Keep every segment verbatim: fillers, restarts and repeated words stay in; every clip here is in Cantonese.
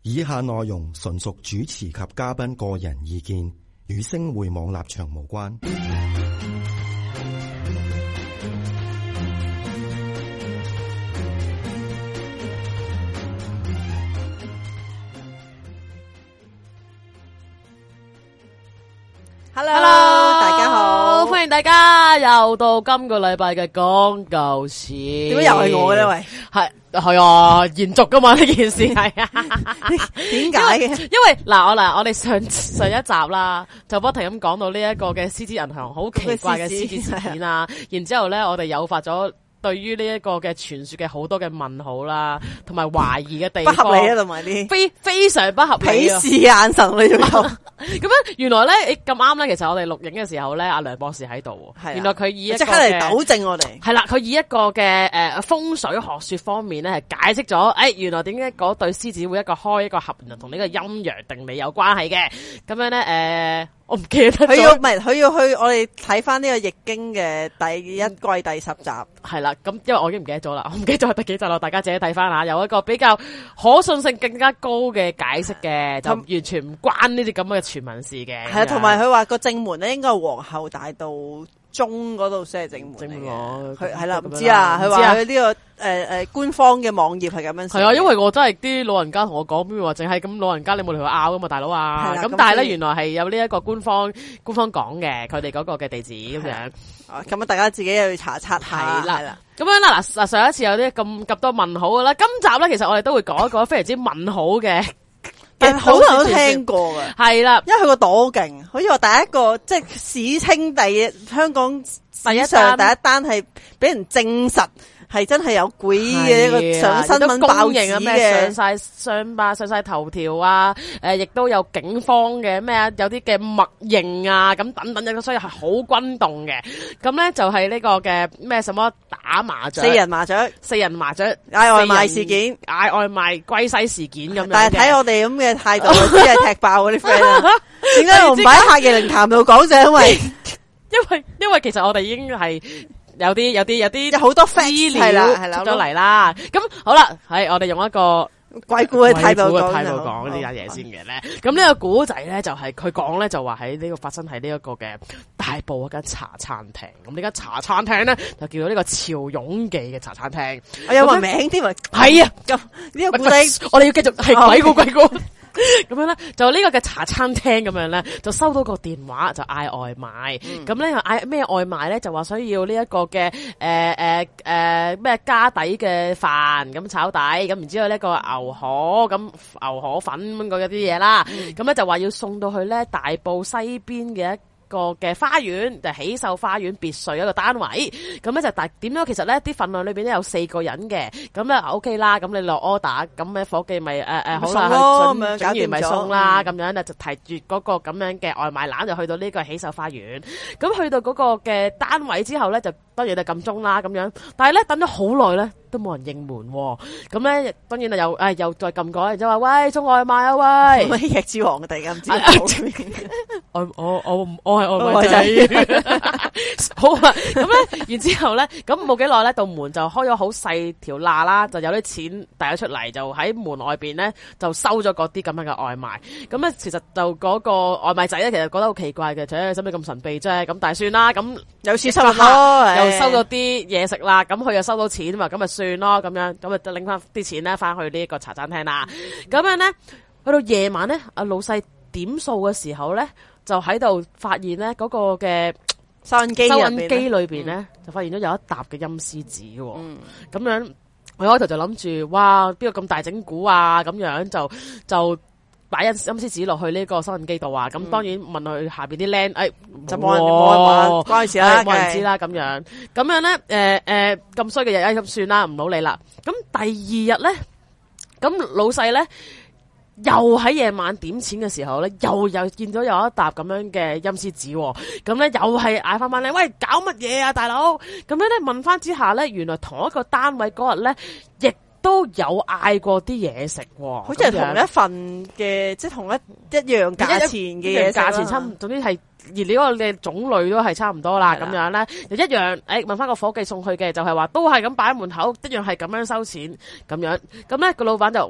以下內容純屬主持及嘉賓個人意見，與星匯網立場無關。 Hello，, Hello 大家好， 歡迎大家又到今個禮拜嘅講舊事。 點解又係我嘅呢？喂， 係係啊，延續噶嘛呢件事係啊？ 點解嘅？ 因為嗱，我嗱我哋上上一集啦，就不停咁講到呢一個嘅獅子銀行好奇怪嘅獅子事件啦，然之後咧我哋誘發咗對於呢一個嘅傳說嘅好多嘅問號啦，同埋懷疑嘅地方， 不合理啊，同埋啲非非常不合理啊！ 鄙視眼神你仲有咁樣，原來咧，咁啱咧，其實我哋錄影嘅時候咧，阿梁博士喺度，原來佢以一個即刻嚟糾正我哋， 係啦，佢以一個嘅誒風水學說方面咧，係解釋咗，誒、哎，原來點解嗰對獅子會一個開一個合，同呢個陰陽定理有關係嘅，咁樣咧，誒、呃。我唔記得咗。佢要唔係佢要去我哋睇翻呢個易經嘅第一季第十集。 係啦，咁因為我已經唔記得咗啦，我唔記得咗係第幾集啦，大家自己睇翻下，有一個比較可信性更加高嘅解釋嘅，就完全唔關呢啲咁嘅傳聞事嘅。係啊， 同埋佢話個正門咧應該係皇后大道中嗰度先係正門嚟嘅。佢係啦，唔知啊，佢話佢呢個。誒、呃、誒，官方嘅網頁係咁樣寫。係啊，因為我真係啲老人家同我講，邊話淨係咁老人家，你冇同佢拗噶嘛，大佬啊。咁但係咧，原來係有呢一個官方官方講嘅，佢哋嗰個嘅地址咁樣。 咁啊，大家自己又要查查下。係啦， 咁樣啦，嗱，上一次有啲咁咁多問號噶啦，今集咧其實我哋都會講一個非常之問號嘅。 但好多人都聽過嘅， 係啦， 因為佢個朵勁，好似話第一個即係史稱第一香港史上第一單係俾人證實。係真係有鬼嘅一個上新聞報紙嘅， 上晒上吧上晒頭條啊！誒、呃，亦都有警方嘅咩啊，有啲嘅默認啊，咁等等嘅，所以係好轟動嘅。咁咧就係呢個嘅咩什麼打麻雀、 四人麻雀、 四人麻雀嗌外賣事件、 嗌外賣歸西事件咁樣。 但係睇我哋咁嘅態度，只係踢爆嗰啲 friend 啊！點解我唔喺客業靈談度講就因為因為因為其實我哋已經係。有啲有啲有啲好多資料出咗嚟啦，咁好啦，係我哋用一個鬼故嘅態度嘅態度講呢啲嘢先嘅咧。咁呢個古仔咧就係佢講咧就話喺呢個發生喺呢一個嘅大埔一間茶餐廳。咁呢間茶餐廳咧就叫做呢個潮湧記嘅茶餐廳。 我有個名添啊，係啊，咁呢個古仔我哋要繼續係鬼故鬼故。咁樣咧，就呢個嘅茶餐廳咁樣咧，就收到個電話就嗌外賣。咁咧嗌咩外賣咧？就話需要呢一個嘅誒誒誒咩加底嘅飯咁炒底，咁然之後呢個牛河咁牛河粉咁嗰啲嘢啦。咁咧、嗯、就話要送到去咧大埔西邊嘅一個嘅花園，就喜秀花園別墅一個單位。咁咧就大點樣？其實咧啲份量裏邊咧有四個人嘅，咁咧 O K 啦。咁你落 order，咁咧伙計咪誒誒好啦，去整完咪送啦。咁樣咧就提住嗰個咁樣嘅外賣籃就去到呢個喜秀花園。咁去到嗰個嘅單位之後咧，就當然就撳鐘啦咁樣。但係咧等咗好耐咧，都冇人應門。咁咧當然啊又誒又再撳過，然之後話喂送外賣啊喂， 乜嘢之王嘅突然間唔知我我我我係外賣仔，好啊！咁咧，然之後咧，咁冇幾耐咧，道門就開咗好細條罅啦，就有啲錢遞咗出嚟，就喺門外邊咧就收咗嗰啲咁樣嘅外賣。咁咧，其實就嗰個外賣仔咧，其實覺得好奇怪嘅，且使唔使咁神秘啫？咁但係算啦，咁有錢收入咯， 又收咗啲嘢食啦，咁佢又收到錢嘛，咁咪算咯，咁樣咁咪就拎翻啲錢咧，翻去呢一個茶餐廳啦。咁樣咧，去到夜晚咧，阿老細點數嘅時候咧。就喺度發現咧嗰個嘅收銀機收銀機裏邊咧，嗯、就發現咗有一沓嘅陰司紙喎。咁、嗯、樣我開頭就諗住，哇，邊個咁大整蠱啊？咁樣就就擺陰陰司紙落去呢個收銀機度啊。咁、嗯、當然問佢下邊啲僆，誒、哎、 就冇人冇人玩，關佢事啦， 冇人知啦。咁樣咁樣咧，誒誒咁衰嘅日，咁算啦，唔好理啦。咁第二日咧，咁老細咧。又喺夜晚點錢嘅時候咧，又又見到有一沓咁樣嘅陰司紙，咁咧又係嗌翻翻咧，喂，搞乜嘢啊，大佬？咁樣咧問翻之下咧，原來同一個單位嗰日咧，亦都有嗌過啲嘢食，好似係同一份嘅，即係同一一樣價錢嘅嘢， 價錢差唔多，總之係熱料嘅種類都係差唔多啦。咁樣咧就一樣，誒問翻個伙計送去嘅，就係話都係咁擺喺門口，一樣係咁樣收錢咁樣。咁咧個老闆就。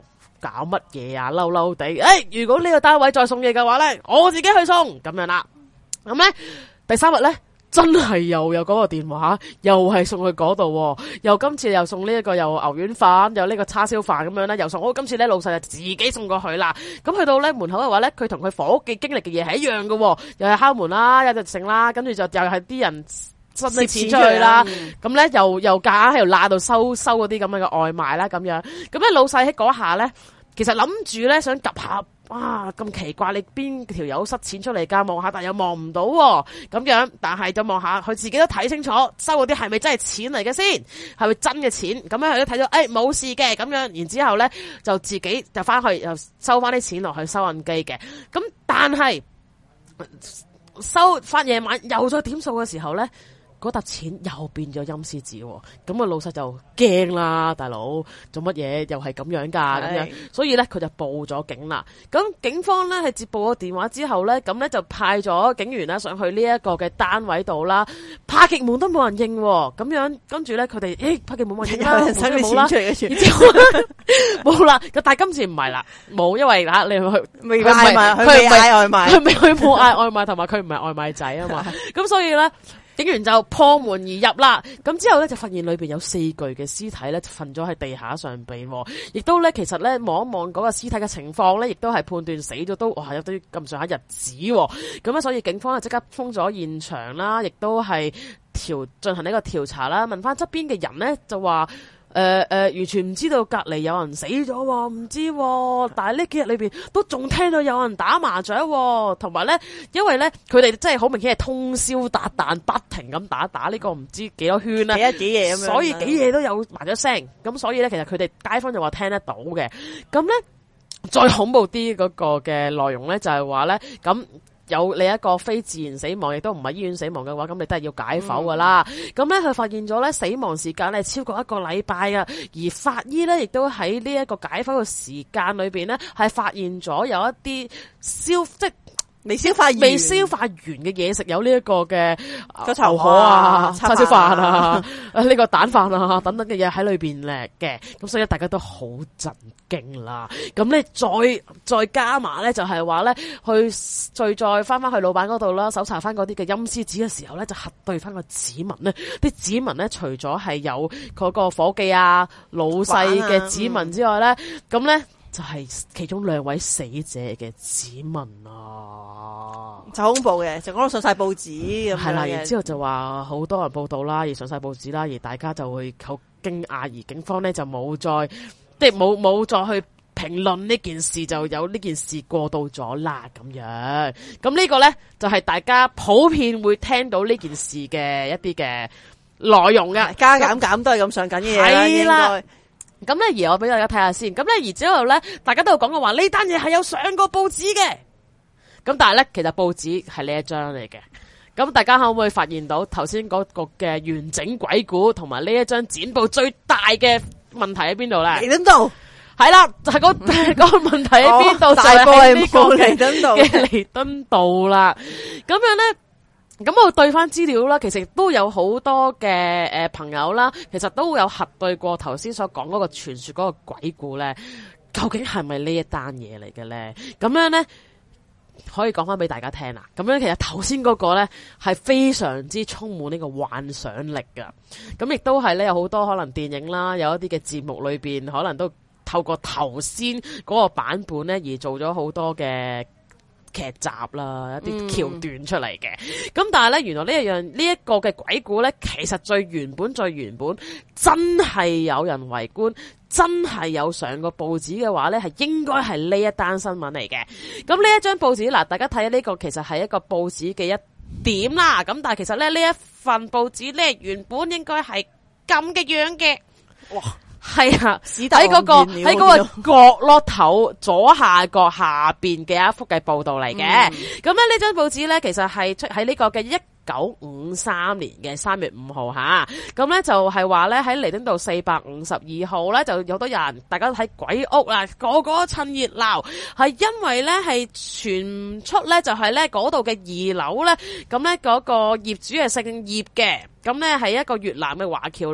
搞乜嘢啊？嬲嬲地，誒、欸，如果呢個單位再送嘢嘅話咧，我自己去送咁樣啦。咁咧第三日咧。真係又有嗰個電話，又係送去嗰度，又今次又送呢一個又牛丸飯，又呢個叉燒飯咁樣咧，又送。我今次咧老細就自己送過去啦。咁去到咧門口嘅話咧，佢同佢房屋嘅經歷嘅嘢係一樣嘅，又係敲門啦，有隻剩啦，跟住就又係啲人伸啲錢出去啦。咁咧又又夾硬喺度罅度收收嗰啲咁樣嘅外賣啦，咁樣。咁咧老細喺嗰下咧，其實諗住咧想及下。哇，咁奇怪！你邊條友塞錢出嚟㗎？望下，但又望唔到咁樣。但係就望下，佢自己都睇清楚，收嗰啲係咪真係錢嚟嘅先？係咪真嘅錢？咁樣佢都睇到，誒冇事嘅咁樣。然之後咧，就自己就翻去又收翻啲錢落去收銀機嘅。咁但係收翻夜晚又再點數嘅時候咧。嗰沓錢又變咗陰司紙，咁啊老細就驚啦，大佬做乜嘢又係咁樣噶咁樣，所以咧佢就報咗警啦。咁警方咧係接報咗電話之後咧，咁咧就派咗警員啦上去呢一個嘅單位度啦，拍極門都冇人應，咁樣跟住咧佢哋誒拍極門冇人應啦，冇啦，然之後冇啦，但係今次唔係啦，冇，因為吓你去未嗌賣，佢未嗌外賣， 佢未佢冇嗌外賣，同埋佢唔係外賣仔啊嘛，咁所以咧。警員就破門而入啦，咁之後咧就發現裏邊有四具嘅屍體咧瞓咗喺地下上邊，亦都咧其實咧望一望嗰個屍體嘅情況咧，亦都係判斷死咗都哇有啲咁上下日子，咁咧所以警方就即刻封咗現場啦，亦都係調進行呢個調查啦，問翻側邊嘅人咧就話。誒、呃、誒、呃，完全唔知道隔籬有人死咗，唔知，但係呢幾日裏邊都仲聽到有人打麻雀，同埋咧，因為咧佢哋真係好明顯係通宵達旦，不停咁打打呢、這個唔知幾多圈啦， 幾日幾夜咁樣， 所以幾夜都有麻雀聲，咁所以咧，其實佢哋街坊就話聽得到嘅，咁咧再恐怖啲嗰個嘅內容咧就係話咧咁。有你一個非自然死亡，亦都唔係醫院死亡嘅話，咁你都係要解剖噶啦。咁咧佢發現咗咧死亡時間咧超過一個禮拜啊，而法醫咧亦都喺呢一個解剖嘅時間裏邊咧係發現咗有一啲消即未消化未消化完嘅嘢食，有呢一個嘅個頭河啊、 叉燒飯啊、呢個蛋飯啊等等嘅嘢喺裏邊咧嘅，咁所以大家都好震驚啦。咁咧再再加碼咧，就係話咧去再再翻翻去老闆嗰度啦，搜查翻嗰啲嘅陰司紙嘅時候咧，就核對翻個指紋咧，啲指紋咧除咗係有嗰個伙計啊、老細嘅指紋之外咧，咁咧、嗯。就係其中兩位死者嘅指紋啊， 就恐怖嘅，就講到上晒報紙咁。係啦， 然之後就話好多人報道啦，而上晒報紙啦，而大家就會好驚訝，而警方咧就冇再即係冇冇再去評論呢件事，就有呢件事過渡咗啦咁樣。咁呢個咧就係、是、大家普遍會聽到呢件事嘅一啲嘅內容嘅， 加減減都係咁上緊嘅嘢啦。 咁咧，而我俾大家睇下先。咁咧，而之後咧，大家都有講過話呢單嘢係有上過報紙嘅。咁但係咧，其實報紙係呢一張嚟嘅。咁大家可唔可以發現到頭先嗰個嘅完整鬼故同埋呢一張剪報最大嘅問題喺邊度咧？ 彌敦道係啦，就係、是、嗰、那個問題喺邊度？就係呢個彌敦道嘅彌敦道啦。咁樣咧。咁我對翻資料啦，其實都有好多嘅誒朋友啦，其實都有核對過頭先所講嗰個傳說嗰個鬼故咧，究竟係咪呢一單嘢嚟嘅咧？咁樣咧可以講翻俾大家聽啦。咁樣其實頭先嗰個咧係非常之充滿呢個幻想力噶，咁亦都係咧有好多可能電影啦，有一啲嘅節目裏邊可能都透過頭先嗰個版本咧而做咗好多嘅劇集啦，一啲橋段出嚟嘅，咁、嗯、但係咧，原來呢一樣呢一個嘅鬼故咧，其實最原本最原本真係有人圍觀，真係有上過報紙嘅話咧，係應該係呢一單新聞嚟嘅。咁呢一張報紙嗱，大家睇下呢個其實係一個報紙嘅一點啦。咁但係其實咧呢一份報紙咧原本應該係咁嘅樣嘅，哇！係啊，喺嗰、嗰個喺嗰個角落頭左下角下邊嘅一幅嘅報道嚟嘅。咁咧呢張報紙咧，其實係出喺呢個嘅一九五三年嘅三月五號吓。咁咧就係話咧喺彌敦道四百五十二號咧，就有好多人，大家都睇鬼屋啦，個個都趁熱鬧。係因為咧係傳出咧就係咧嗰度嘅二樓咧，咁咧嗰個業主係姓葉嘅。咁咧係一個越南嘅華僑嚟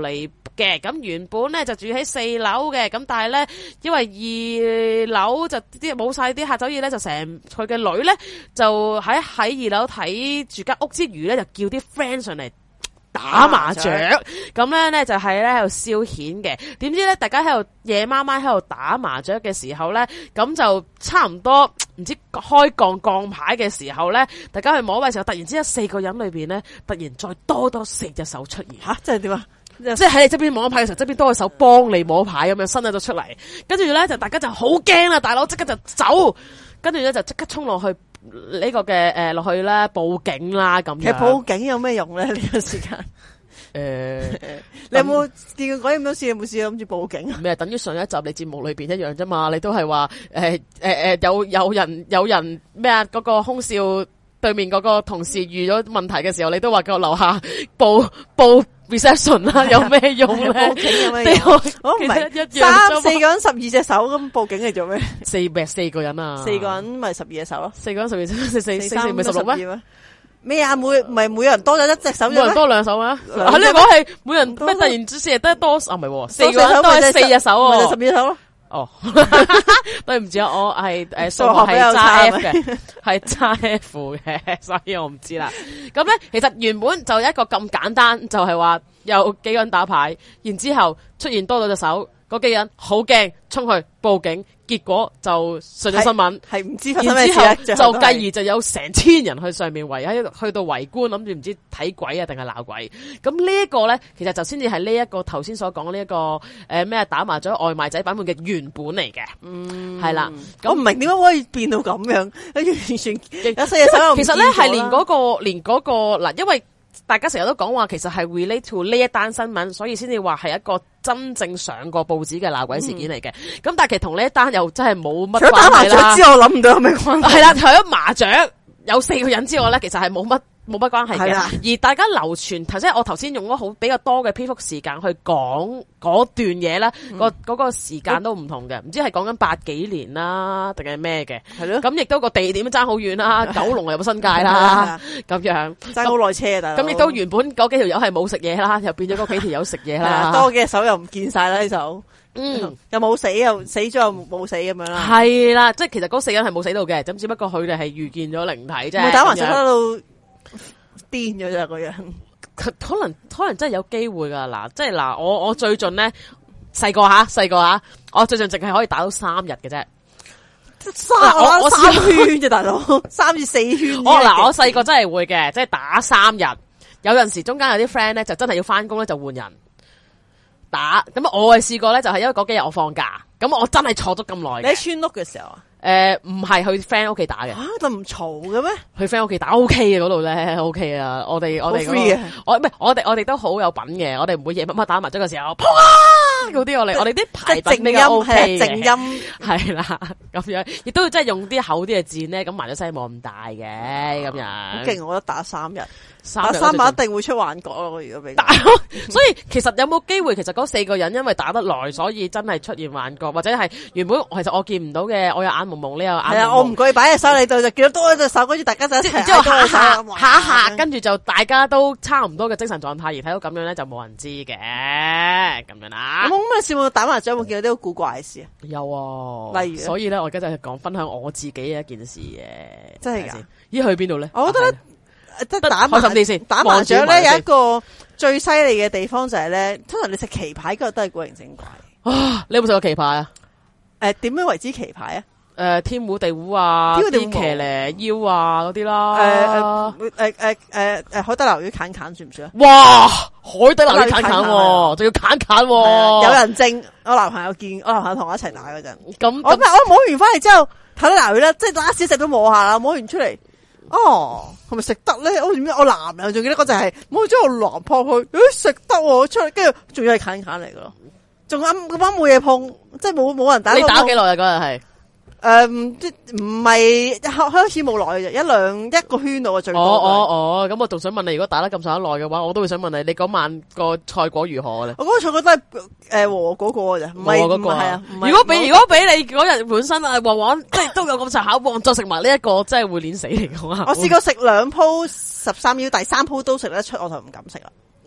嘅，咁原本咧就住喺四樓嘅，咁但係咧因為二樓就啲冇晒啲客，所以咧就成佢嘅女咧就喺喺二樓睇住間屋之餘咧，就叫啲 friend 上嚟打麻雀，咁咧咧就係咧喺度消遣嘅。點知咧大家喺度夜媽媽喺度打麻雀嘅時候咧，咁就差唔多唔知開降降牌嘅時候咧，大家去摸嘅時候，突然之間四個人裏邊咧，突然再多多四隻手出現。 吓，即係點啊？ 即係喺你側邊摸牌嘅時候，側邊多個手幫你摸牌咁樣伸咗出嚟，跟住咧就大家就好驚啦，大佬即刻就走，跟住咧就即刻衝落去呢個嘅誒落去咧報警啦咁樣。 其實報警有咩用咧？呢個時間誒，你有冇見過咁多次？有冇試過諗住報警啊？ 咩？等於上一集你節目裏邊一樣啫嘛，你都係話誒誒誒有有人有人咩啊？嗰個空少對面嗰個同事遇咗問題嘅時候，你都話叫我樓下報報 reception 啦，有咩用咧？ 報警有咩用？我唔係三四個人十二隻手咁報警嚟做咩？ 四咩四個人啊？ 四個人咪十二隻手咯？ 四個人十二隻手，四四四四咪十六咩？ 咩啊？每唔係每人多咗一隻手， 每人多兩手咩？啊，你講係每人咩？突然之間得多啊？唔係，四個人都係四隻手喎， 咪就十二隻手咯。 哦，對唔住啊，我係誒數學係揸 F 嘅，係揸 F 嘅，所以我唔知啦。咁咧，其實原本就一個咁簡單，就係話有幾個人打牌，然之後出現多咗隻手，嗰幾個人好驚，衝去報警，結果就上咗新聞， 係唔知發生咩事咧。 然之後就繼而就有成千人去上面圍喺去到圍觀，諗住唔知睇鬼啊定係鬧鬼。咁呢一個咧，其實就先至係呢一個頭先所講呢一個誒咩、呃、打麻雀外賣仔版本嘅原本嚟嘅。嗯，係啦。 我唔明點解可以變到咁樣，完全有四隻手又唔見咗啦。其實咧係連嗰、那個連嗰、那個嗱，因為大家成日都講話，其實係 relate to 呢一單新聞，所以先至話係一個真正上過報紙嘅鬧鬼事件嚟嘅。咁、嗯、但係其實同呢一單又真係冇乜關係啦。除咗打麻雀之外，我諗唔到有咩關係。係啦，除咗麻雀有四個人之外咧，其實係冇乜冇乜關係嘅。而大家流傳頭先，我頭先用咗好比較多嘅篇幅時間去講嗰段嘢咧，嗯嗰個嗰、嗰個時間都唔同嘅，唔知係講緊八幾年啦，定係咩嘅？係咯。咁亦都個地點爭好遠啦，九龍又有新界啦，咁樣爭好耐車啊！咁亦都原本嗰幾條友係冇食嘢啦，又變咗嗰幾條友食嘢啦，多嘅手又唔見晒啦呢手。嗯，又冇死又死咗又冇死咁樣啦。係啦，即係其實嗰四人係冇死到嘅，咁只不過佢哋係遇見咗靈體啫。打麻雀打到癲咗咋個樣。可能可能真係有機會噶嗱，即係嗱，我我最近咧細個吓細個吓，我最近淨係可以打到三日嘅啫。三我我三圈啫，大佬三至四圈。我嗱我細個真係會嘅，即係打三日。有陣時中間有啲 friend 咧就真係要翻工咧就換人打。咁我係試過咧，就係因為嗰幾日我放假，咁我真係坐咗咁耐。你喺村屋嘅時候啊？誒，唔係去 friend 屋企打嘅。吓，就唔嘈嘅咩？去 friend 屋企打 OK 嘅嗰度咧 OK 啊！我哋我哋我唔係我哋我哋都好有品嘅，我哋唔會夜乜乜打麻雀嘅時候，砰啊嗰啲我哋我哋啲牌品比較 OK 嘅，靜音係啦咁樣，亦都要真係用啲厚啲嘅箭咧，咁麻雀聲冇咁大嘅咁樣。好勁，我覺得打三日。打三把一定會出幻覺咯，如果俾打，所以其實有冇機會？其實嗰四個人因為打得耐，所以真係出現幻覺，或者係原本其實我見唔到嘅，我有眼蒙蒙，你有眼蒙蒙。係啊，我唔覺意擺隻手你度就見到多一隻手，跟住大家就一齊之後下下下一下，跟住就大家都差唔多嘅精神狀態，而睇到咁樣咧就冇人知嘅咁樣啦。咁咩事？打麻雀有冇見到啲好古怪嘅事啊？有啊，例如，所以咧我而家就係講分享我自己嘅一件事嘅，真係噶？咦，去邊度咧？我覺得。即係打麻雀，打麻雀咧有一個最犀利嘅地方就係咧，通常你食棋牌嗰個都係古靈精怪。啊，你有冇食過棋牌啊？誒，點樣為之棋牌啊？誒，天胡地胡啊，啲騎呢腰啊嗰啲啦。誒誒誒誒誒誒，海底撈魚砍砍算唔算啊？哇，海底撈魚砍砍，仲要砍砍。有人證，我男朋友見，我男朋友同我一齊打嗰陣。咁我我摸完翻嚟之後，海底撈魚咧，即係拉屎食都摸下啦，摸完出嚟。哦，係咪食得咧？我點解我男人仲記得嗰隻係摸咗我男撲去，誒食得喎出嚟，跟住仲要係砍砍嚟噶咯，仲啱嗰班冇嘢碰，即係冇冇人打。你打幾耐啊？嗰日係誒，即唔係一開始冇耐嘅，一兩一個圈度啊最多。哦哦哦，咁我仲想問你，如果打得咁上一耐嘅話，我都會想問你，你嗰晚個賽果如何咧？我嗰個賽果都係誒和嗰個咋，唔係嗰個係啊。如果俾如果俾你嗰日本身啊旺旺，即係都有咁上下旺，再食埋呢一個，真係會碾死你嘅話。我試過食兩鋪十三腰，第三鋪都食得出，我就唔敢食啦。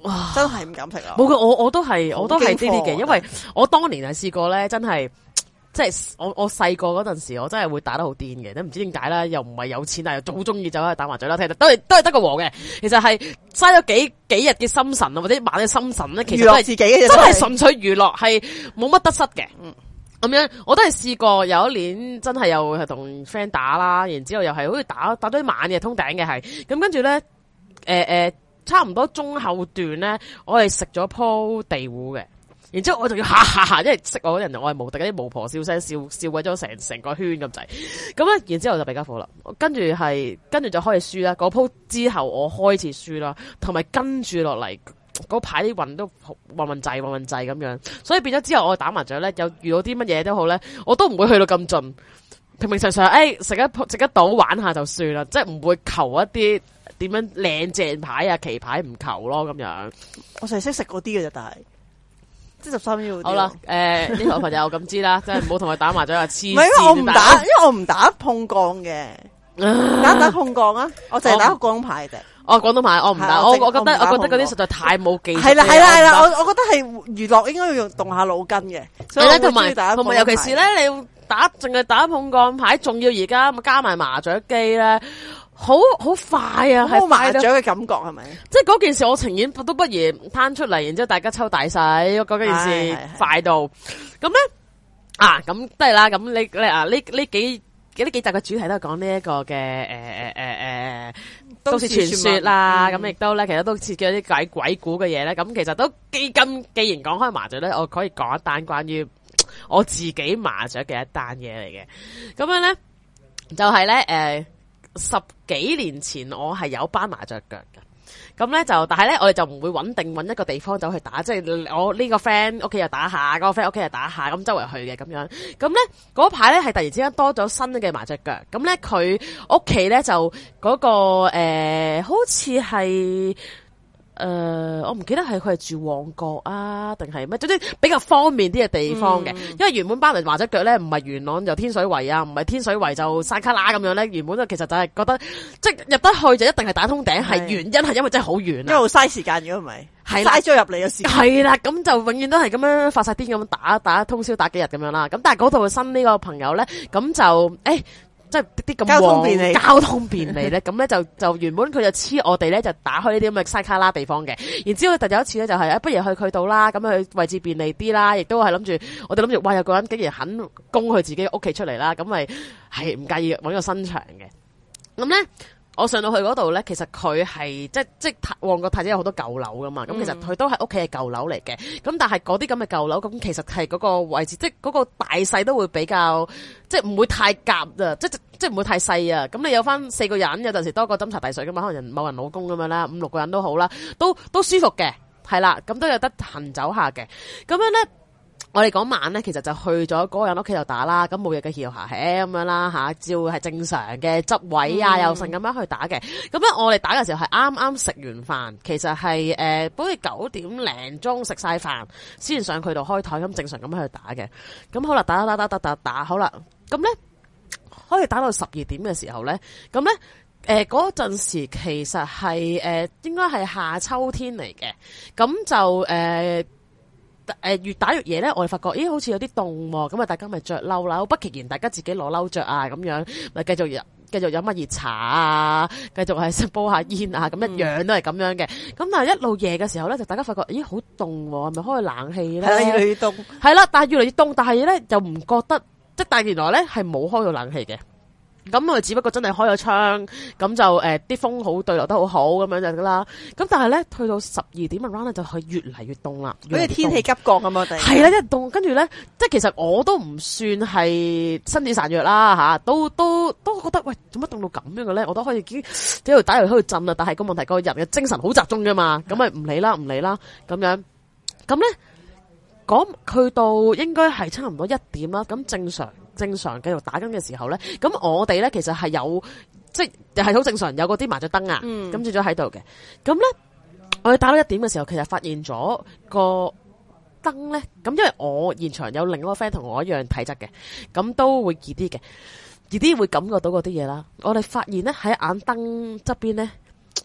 哇， 真係唔敢食啊！ 冇嘅，我我都係我都係呢啲嘅， 好驚慌因為我當年係試過咧，真係。即係我我細個嗰陣時，我真係會打得好癲嘅，都唔知點解啦，又唔係有錢，但係又好中意走去打麻雀啦。睇都係都係得個和嘅，其實係嘥咗幾幾日嘅心神啊，或者晚嘅心神咧，其實都係自己嘅， 真係純粹娛樂，係冇乜得失嘅。 嗯， 咁樣我都係試過有一年真係又係同 friend 打啦，然之後又係好似打打咗啲晚嘅通頂嘅係，咁跟住咧誒誒差唔多中後段咧，我係食咗鋪地糊嘅。然之後我就要嚇嚇嚇，因為識我嗰人我係無敵嗰啲巫婆笑聲笑笑鬼咗成成個圈咁滯，咁咧然之後就比較火啦，跟住係跟住就開始輸啦，嗰鋪之後我開始輸啦，同埋跟住落嚟嗰排啲運都運運滯運運滯咁樣，所以變咗之後我打麻雀咧，有遇到啲乜嘢都好咧，我都唔會去到咁盡，平平常常誒食一食一賭玩下就算啦，即係唔會求一啲點樣靚正牌啊棋牌唔求咯咁樣。 我成日識食嗰啲嘅啫，但係。即十三秒。 好啦，誒呢個朋友咁知啦，即係唔好同佢打麻雀啊！黐線。 唔係，因為我唔打，因為我唔打碰鋼嘅。打唔打碰鋼啊？我淨係打廣東牌啫。 哦，廣東牌我唔打，我我覺得我覺得嗰啲實在太冇技術。 係啦係啦係啦，我我覺得係娛樂應該要用動下腦筋嘅。所以同埋同埋，尤其是咧，你要打淨係打碰鋼牌，仲要而家加埋麻雀機咧。好好快啊，係麻雀嘅感覺係咪？ 即係嗰件事，我情願都不如攤出嚟，然之後大家抽大細，嗰件事快到咁咧啊！咁都係啦，咁你你啊呢呢幾呢幾集嘅主題都係講呢一個嘅誒誒誒誒都市傳說啦，咁亦都咧其實都設計啲鬼鬼故嘅嘢咧，咁其實都既咁既然講開麻雀咧，我可以講一單關於我自己麻雀嘅一單嘢嚟嘅，咁樣咧就係咧誒。十幾年前我係有班麻雀腳嘅，咁咧就但係咧我哋就唔會穩定揾一個地方走去打，即係我呢個 friend 屋企又打下，嗰個 friend 屋企又打下，咁周圍去嘅咁樣。咁咧嗰排咧係突然之間多咗新嘅麻雀腳，咁咧佢屋企咧就嗰個誒好似係。誒、呃，我唔記得係佢係住旺角啊，定係咩？總之比較方便啲嘅地方嘅，嗯、因為原本巴黎麻雀腳咧唔係元朗就天水圍啊，唔係天水圍就山卡拉咁樣咧。原本就其實就係覺得即係入得去就一定係打通頂，係原因係因為真係好遠，因為好嘥時間，如果唔係係嘥咗入嚟嘅時間。係啦，咁就永遠都係咁樣發晒癲咁打打通宵打幾日咁樣啦。咁但係嗰度新呢個朋友咧，咁就誒。欸即係啲咁交通便利，交通便利咧，咁咧就就原本佢就黐我哋咧，就打開呢啲咁嘅西卡拉地方嘅。然之後突然有一次咧，就係、是、不如去佢度啦，咁佢位置便利啲啦，亦都係諗住我哋諗住，哇有個人竟然肯供佢自己屋企出嚟啦，咁咪係唔介意揾個新場嘅。咁咧。我上到去嗰度咧，其實佢係即即旺角太子有好多舊樓噶嘛，咁、嗯、其實佢都係屋企嘅舊樓嚟嘅。咁但係嗰啲咁嘅舊樓，咁其實係嗰個位置，即嗰個大細都會比較，即唔會太夾啊，即即唔會太細啊。咁你有翻四個人，有陣時多個斟茶遞水噶嘛，可能人某人老公咁樣啦，五六個人都好啦，都都舒服嘅，係啦，咁都有得行走下嘅。咁樣咧。我哋嗰晚咧，其實就去咗嗰個人屋企度打啦，咁冇嘢嘅搖下咁樣啦吓，照係正常嘅執位啊，又成咁樣去打嘅。咁咧，我哋打嘅時候係啱啱食完飯，其實係誒，好似九點零鐘食晒飯，先上佢度開台，咁正常咁樣去打嘅。咁好啦，打打打打打打，好啦，咁咧可以打到十二點嘅時候咧，咁咧誒嗰陣時其實係誒、呃、應該係夏秋天嚟嘅，咁就誒。呃誒、呃，越打越夜咧，我哋發覺，咦，好似有啲凍喎，咁啊，大家咪着褸啦，不其然，大家自己攞褸着啊，咁樣咪繼續飲，繼續飲下熱茶啊，繼續係煲下煙啊，咁一樣都係咁樣嘅。咁、嗯、但係一路夜嘅時候咧，就大家發覺，咦，好凍喎，係咪開冷氣咧？係啦，越嚟越凍。係啦，但係越嚟越凍，但係咧就唔覺得，即係但係原來咧係冇開到冷氣嘅。咁佢只不過真係開咗窗，咁就誒啲、呃、風好對流得好好咁樣就得啦。咁但係咧，去到十二點嘅 round 咧，就係越嚟越凍啦。好似天氣急降咁啊！係啦，一凍，跟住咧，即係其實我都唔算係身子孱弱啦吓，都都都覺得喂，做乜凍到咁樣嘅咧？我都可以已經喺度打嚟喺度震啦。但係個問題，個人嘅精神好集中噶嘛，咁咪唔理啦，唔理啦，咁樣。咁咧，講去到應該係差唔多一點啦。咁正常。正常繼續打緊嘅時候咧，咁我哋咧其實係有，即係係好正常有嗰啲麻雀燈啊，咁轉咗喺度嘅。咁咧，我哋打到一點嘅時候，其實發現咗個燈咧，咁因為我現場有另一個 friend 同我一樣體質嘅，咁都會熱啲嘅，熱啲會感覺到嗰啲嘢啦。我哋發現咧喺眼燈側邊咧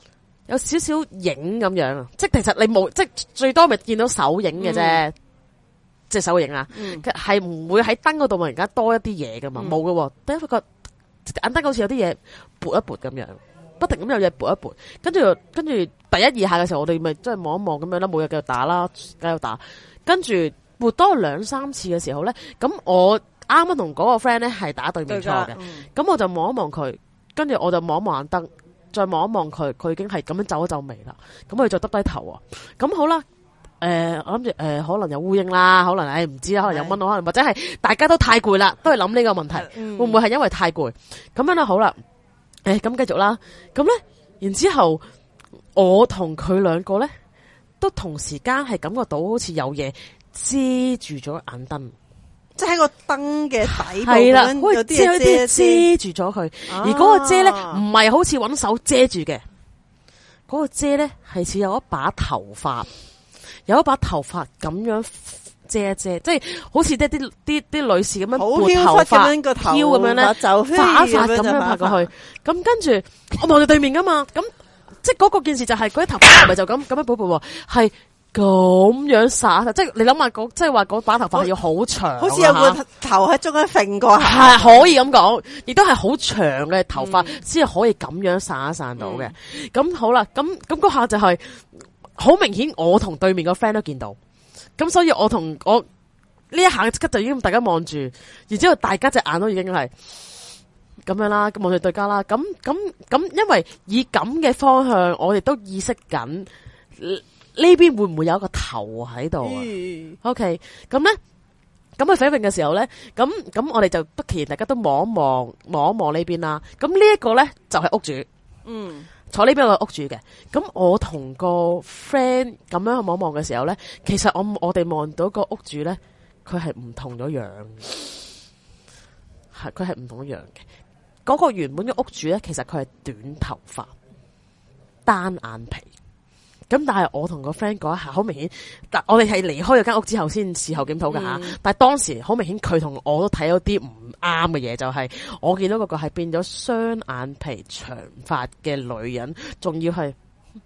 有少少影咁樣，即係其實你冇，即係最多咪見到手影嘅啫。嗯即係手影啊，係唔、嗯、會喺燈嗰度，而家多一啲嘢噶嘛，冇噶、嗯。第一發覺眼燈好似有啲嘢撥一撥咁樣，不停咁有嘢撥一撥，跟住跟住第一二下嘅時候，我哋咪即係望一望咁樣啦，冇嘢繼續打啦，繼續打。跟住撥多兩三次嘅時候咧，咁我啱啱同嗰個 friend 咧係打對面錯嘅，咁、嗯、我就望一望佢，跟住我就望一望眼燈，再望一望佢，佢已經係咁樣皺一皺眉啦。咁佢就耷低頭啊，咁好啦。誒、呃，我諗住誒，可能有烏蠅啦，可能誒唔知啦，可能有蚊，可能或者係大家都太攰啦，都係諗呢個問題，嗯、會唔會係因為太攰？咁樣啦，好啦，誒，咁繼續啦，咁咧，然之後我同佢兩個咧，都同時間係感覺到好似有嘢遮住咗眼燈， 即係喺個燈嘅底部係啦， 有啲遮遮住咗佢，啊、而嗰個遮咧唔係好似搵手遮住嘅，嗰、嗰個遮咧係似有一把頭髮。有一把頭髮咁樣遮一遮，即係好似啲啲啲啲女士咁樣撥頭髮，飄咁樣咧，就發一發咁樣拍過去。咁跟住我望住對面噶嘛，咁即係嗰個件事就係嗰啲頭髮唔係就咁咁樣撥撥，係咁樣灑。即係你諗下，嗰即係話嗰把頭髮係要好長， 好似有個頭喺中間揈過下， 係可以咁講，亦都係好長嘅頭髮先係可以咁樣散一散到嘅。咁、嗯、好啦，咁咁嗰下就係、是。好明顯，我同對面個 friend 都見到，咁所以我同我呢一下即刻就已經大家望住，然之後大家隻眼都已經係咁樣啦，望住對家啦，咁咁咁，因為以咁嘅方向，我哋都意識緊呢邊會唔會有一個頭喺度啊、嗯、？OK， 咁咧，咁去飛泳嘅時候咧，咁咁我哋就不期然大家都望一望，望一望呢邊啦。咁呢一個咧就係、是、屋主，嗯。坐呢邊個屋主嘅，咁我同個 friend 咁樣去望望嘅時候咧，其實我我哋望到個屋主咧，佢係唔同咗樣，係佢係唔同咗樣嘅。嗰、嗰個原本嘅屋主咧，其實佢係短頭髮、單眼皮。咁但係我同個 friend 嗰一下好明顯，但我哋係離開咗間屋之後先事後檢討㗎吓。嗯、但係當時好明顯，佢同我都睇到啲唔啱嘅嘢，就係、是、我見到嗰個係變咗雙眼皮長髮嘅女人，仲要係，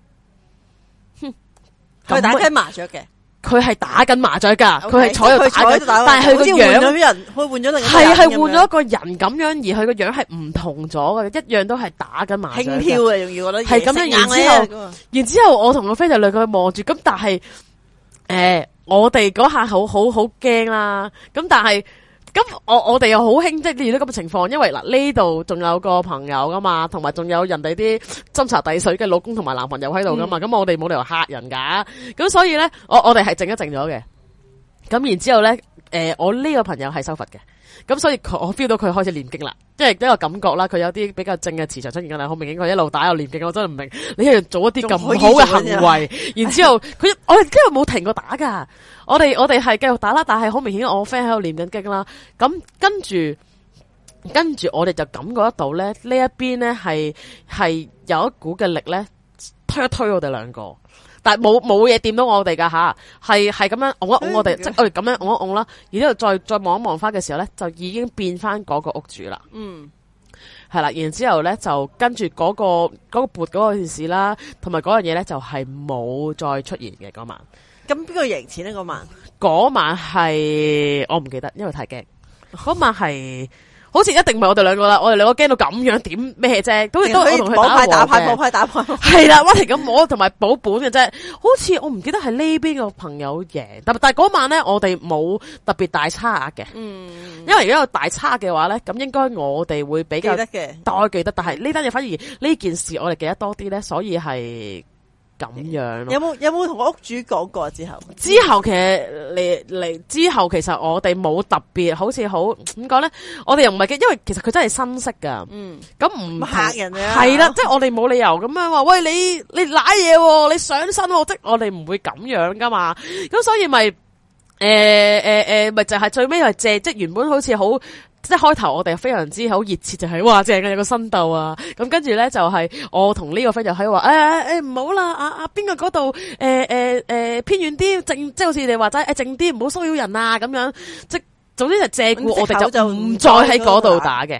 佢打緊麻雀嘅。 佢係打緊麻雀噶，佢係 Okay, 坐喺度打緊，但係佢個樣換咗人，佢換咗另一個人， 係係換咗一個人咁樣，而佢個樣係唔同咗嘅，一樣都係打緊麻雀。輕飄嘅，仲要覺得係咁樣。然之後，然之後我同個 friend 就兩個望住，咁但係，誒、呃，我哋嗰下好好好驚啦，咁但係。咁我我哋又好興，即係遇到咁嘅情況，因為嗱呢度仲有個朋友噶嘛，同埋仲有人哋啲斟茶遞水嘅老公同埋男朋友喺度噶嘛，咁、嗯、我哋冇理由嚇人噶，咁所以咧，我我哋係靜一靜咗嘅，咁然之後咧，誒、呃，我呢個朋友係修佛嘅，咁所以我 feel 到佢開始念經啦，即係一個感覺啦，佢有啲比較正嘅磁場出現噶啦，好明顯佢一路打又念經，我真係唔明，你係做一啲咁好嘅行為，然之後佢我哋今日冇停過打噶。我哋我哋係繼續打啦，但係好明顯我 friend 喺度念緊經啦。咁跟住跟住我哋就感覺得到咧，呢一邊咧係係有一股嘅力咧推一推我哋兩個，但係冇冇嘢掂到我哋噶吓，係係咁樣拱一拱我哋，即係我哋咁樣拱一拱啦。然之後再再望一望翻嘅時候咧，就已經變翻嗰個屋主啦。嗯，係啦，然之後咧就跟住嗰個嗰個撥嗰件事啦，同埋嗰樣嘢咧就係冇再出現嘅嗰晚。 咁邊個贏錢呢？嗰晚嗰晚係我唔記得，因為太驚。嗰晚係好似一定唔係我哋兩個啦，我哋兩個驚到咁樣點咩啫？都都我同佢打打牌，打牌，打牌， 係啦，不停咁摸同埋保本嘅啫。好似我唔記得係呢邊個朋友贏，但但係嗰晚咧，我哋冇特別大差額嘅。嗯，因為如果有大差嘅話咧，咁應該我哋會比較記得嘅，多記得。但係呢單嘢反而呢件事我哋記得多啲咧，所以係。咁樣有冇有冇同個屋主講過之後？ 之後其實嚟嚟之後，其實我哋冇特別，好似好點講咧？我哋又唔係嘅，因為其實佢真係新識噶。嗯，咁唔嚇人啊？ 係啦，即係我哋冇理由咁樣話，喂你你瀨嘢，你上身，即係我哋唔會咁樣噶嘛。咁所以咪誒誒誒，咪就係最尾係借，即係原本好似好。即係開頭我哋非常之好熱切，就係、是、哇正嘅有個新竇啊！咁跟住咧就係、是、我同呢個 friend 就喺度話誒誒唔好啦，啊啊邊個嗰度誒誒誒偏遠啲靜，即係好似你話齋誒靜啲，唔好騷擾人啊咁樣。即係總之就借故我哋就唔再喺嗰度打嘅。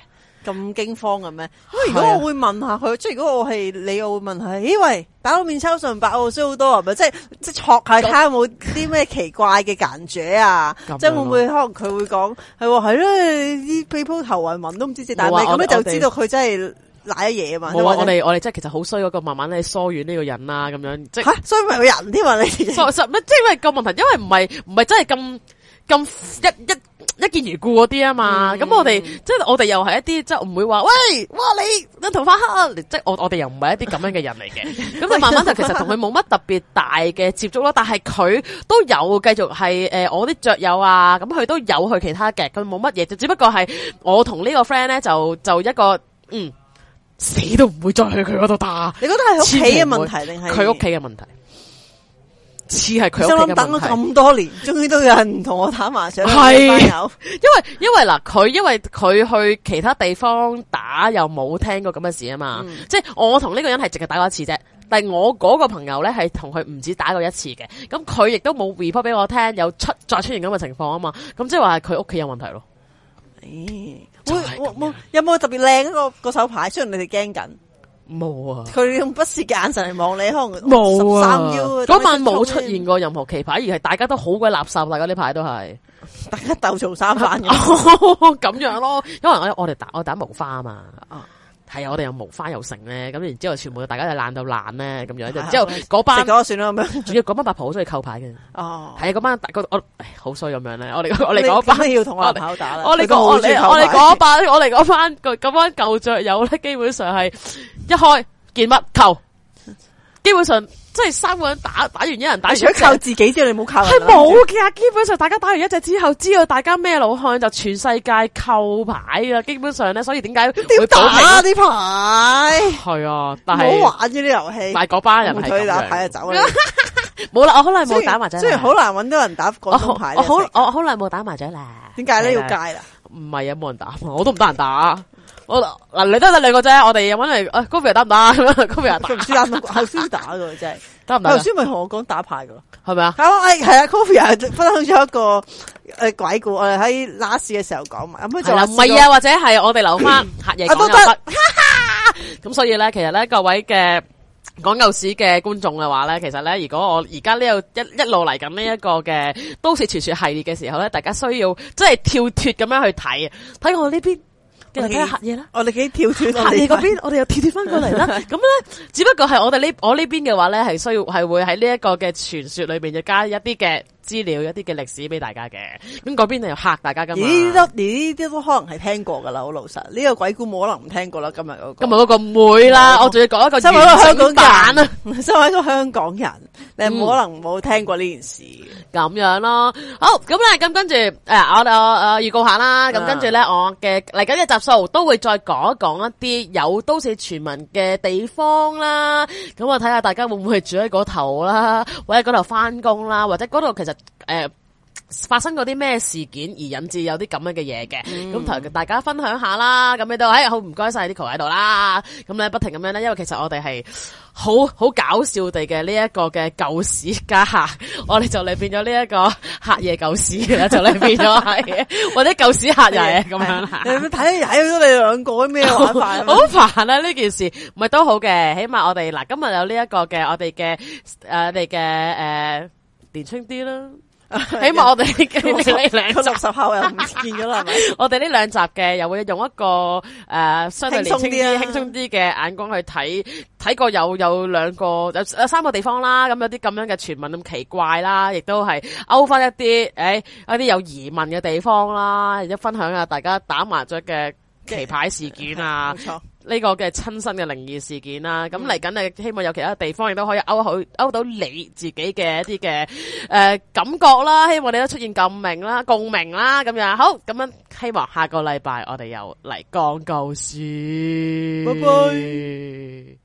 咁驚慌嘅咩？如果我會問下佢，即係如果我係你，我會問下，咦喂，打到面抽唇白喎，衰好多係咪？即係即係戳下睇下有冇啲咩奇怪嘅感覺啊？即係會唔會可能佢會講係喎係咯，啲被鋪頭暈暈都唔知自己打咩，咁你就知道佢真係賴一嘢啊嘛。 冇啊！我哋我哋真係其實好衰嗰個，慢慢咧疏遠呢個人啦，咁樣即係嚇衰埋個人添啊！你疏實咩？即係因為個問題，因為唔係唔係真係咁咁一一。一見如故嗰啲啊嘛，咁、嗯、我哋即係我哋又係一啲即係唔會話，喂，哇你你頭髮黑，即係我我哋又唔係一啲咁樣嘅人嚟嘅，咁就慢慢就其實同佢冇乜特別大嘅接觸咯，但係佢都有繼續係誒、呃、我啲雀友啊，咁佢都有去其他嘅，佢冇乜嘢，就只不過係我同呢個 friend 咧就就一個嗯死都唔會再去佢嗰度打。 你覺得係屋企嘅問題定係佢屋企嘅問題？似係佢屋企嘅問題。 等咗咁多年，終於都有人唔同我打麻雀。 係，因為因為嗱，佢因為佢去其他地方打又冇聽過咁嘅事啊嘛。嗯、即係我同呢個人係淨係打過一次啫，但係我嗰個朋友咧係同佢唔止打過一次嘅。咁佢亦都冇 report 俾我聽，有出再出現咁嘅情況啊嘛。咁即係話係佢屋企有問題咯。 誒，會冇有冇特別靚嗰個個手牌？雖然你哋驚緊。 冇啊！ 佢用不屑嘅眼神嚟望你，可能冇啊！嗰晚冇出現現過任何奇牌，而係大家都好鬼垃圾，大家啲牌都係大家鬥嘈三番嘅咁樣咯。因為我我哋打我打無花啊嘛，係啊，我哋有無花有成咧，咁然之後全部大家就爛到爛咧，咁樣就之後嗰班食咗算啦咁樣。 仲要嗰班八婆好中意扣牌嘅，哦，係啊，嗰班大個我好衰咁樣咧。我哋我哋嗰班要同我跑打啦。 我哋我我哋我哋嗰班我哋嗰班嗰班舊雀友咧，基本上係。一開見乜扣，基本上即係三個人打打完一人打完， 除咗靠自己之後，你冇靠人。 係冇嘅，基本上大家打完一隻之後，知道大家咩老漢就全世界扣牌啦。基本上咧，所以點解會打啲牌？ 係啊，但係唔好玩呢啲遊戲。 但係嗰班人係咁樣打牌就走啦。 冇啦，我好耐冇打麻雀。 雖然好難搵到人打廣東牌。 我好我好耐冇打麻雀啦。 點解咧要戒啦？ 唔係啊，冇人打，我都唔得人打。我嗱，你都得兩個啫，我哋又搵嚟，誒 Kobe 打唔打？Kobe 打， 唔知打唔打？頭先打噶真係， 得唔得？ 頭先咪同我講打牌噶， 係咪啊？ 係啊，係啊 Kobe 分享咗一個誒鬼故，我哋喺 last 嘅時候講埋，咁佢就話唔係啊，或者係我哋留翻客嘢講又得。咁所以咧，其實咧，各位嘅講舊史嘅觀眾嘅話咧，其實咧，如果我而家呢度一一路嚟緊呢一個嘅都市傳說系列嘅時候咧，大家需要即係跳脫咁樣去睇，睇我呢邊。睇下客嘢啦， 我哋幾跳脫客嘢嗰邊，我哋又跳脫翻過嚟啦。咁咧，只不過係我哋呢，我呢邊嘅話咧，係需要係會喺呢一個嘅傳說裏邊，就加一啲嘅資料，一啲嘅歷史俾大家嘅。咁嗰邊就嚇大家噶嘛。呢啲呢啲都可能係聽過噶啦，好老實。呢個鬼故冇可能唔聽過啦。今日嗰個， 今日嗰個唔會啦。我仲要講一個身為一個香港人啊，身為一個香港人，你冇可能冇聽過呢件事。 咁樣咯。好，咁咧，咁跟住誒，我我誒預告下啦。咁跟住咧，我嘅嚟緊嘅集數都會再講一講一啲有都市傳聞嘅地方啦。咁我睇下大家會唔會住喺嗰頭啦，或者嗰度翻工啦，或者嗰度其實誒、呃、發生過啲咩事件而引致有啲咁樣嘅嘢嘅。咁同、嗯、大家分享下啦。咁你都誒好唔該晒 Nico 喺度啦。咁咧不停咁樣咧，因為其實我哋係好好搞笑地嘅呢一個嘅舊史家客，我哋就嚟變咗呢一個客夜舊史嘅，就嚟變咗係或者舊史客夜咁樣啦。 你睇睇咗你兩個咩玩法？ 好煩啊！呢件事唔係都好嘅，起碼我哋嗱今日有呢一個嘅我哋嘅誒我哋嘅誒年輕啲啦。起碼我哋呢兩集六十後又唔見咗啦，係咪？ 我哋呢兩集嘅又會用一個誒、呃、相對年輕啲、輕鬆啲嘅眼光去睇，睇過有有兩個有有三個地方啦，咁有啲咁樣嘅傳聞咁奇怪啦，亦都係勾翻一啲誒、哎、一啲有疑問嘅地方啦，亦都分享下大家打麻雀嘅棋牌事件啊。冇錯。呢個嘅親身嘅靈異事件啦，咁嚟緊誒希望有其他地方亦都可以勾好勾到你自己嘅一啲嘅誒感覺啦，希望你都出現共鳴啦、共鳴啦咁樣。好，咁樣希望下個禮拜我哋又嚟講舊書。拜拜。